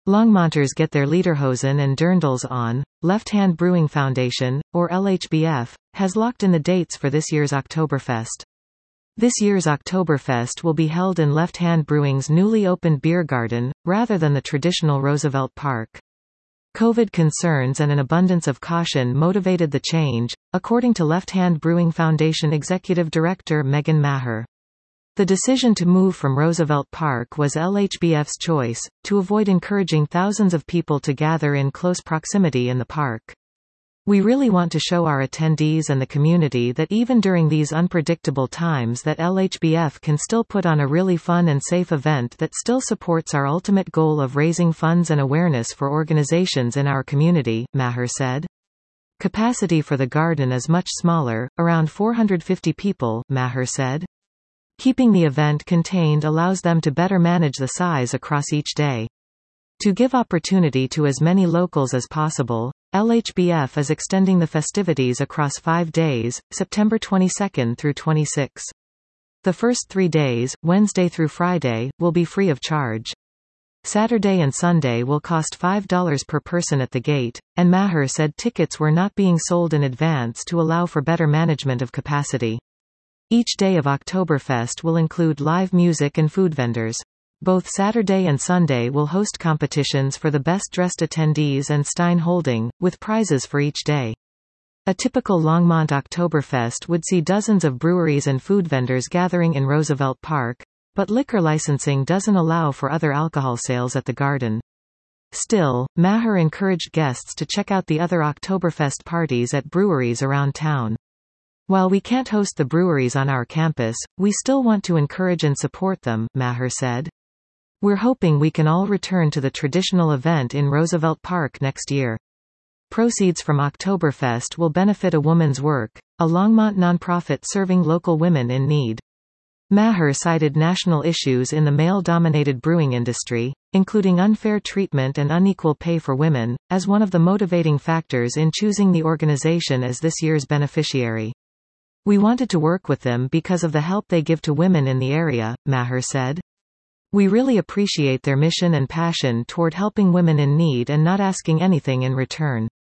Longmonters get their Lederhosen and dirndls on. Left Hand Brewing Foundation, or LHBF, has locked in the dates for this year's Oktoberfest. This year's Oktoberfest will be held in Left Hand Brewing's newly opened beer garden, rather than the traditional Roosevelt Park. COVID concerns and an abundance of caution motivated the change, according to Left Hand Brewing Foundation Executive Director Megan Maher. The decision to move from Roosevelt Park was LHBF's choice, to avoid encouraging thousands of people to gather in close proximity in the park. We really want to show our attendees and the community that even during these unpredictable times that LHBF can still put on a really fun and safe event that still supports our ultimate goal of raising funds and awareness for organizations in our community, Maher said. Capacity for the garden is much smaller, around 450 people, Maher said. Keeping the event contained allows them to better manage the size across each day. To give opportunity to as many locals as possible, LHBF is extending the festivities across 5 days, September 22 through 26. The first 3 days, Wednesday through Friday, will be free of charge. Saturday and Sunday will cost $5 per person at the gate, and Maher said tickets were not being sold in advance to allow for better management of capacity. Each day of Oktoberfest will include live music and food vendors. Both Saturday and Sunday will host competitions for the best-dressed attendees and Stein holding, with prizes for each day. A typical Longmont Oktoberfest would see dozens of breweries and food vendors gathering in Roosevelt Park, but liquor licensing doesn't allow for other alcohol sales at the garden. Still, Maher encouraged guests to check out the other Oktoberfest parties at breweries around town. While we can't host the breweries on our campus, we still want to encourage and support them, Maher said. We're hoping we can all return to the traditional event in Roosevelt Park next year. Proceeds from Oktoberfest will benefit A Woman's Work, a Longmont nonprofit serving local women in need. Maher cited national issues in the male-dominated brewing industry, including unfair treatment and unequal pay for women, as one of the motivating factors in choosing the organization as this year's beneficiary. We wanted to work with them because of the help they give to women in the area, Maher said. We really appreciate their mission and passion toward helping women in need and not asking anything in return.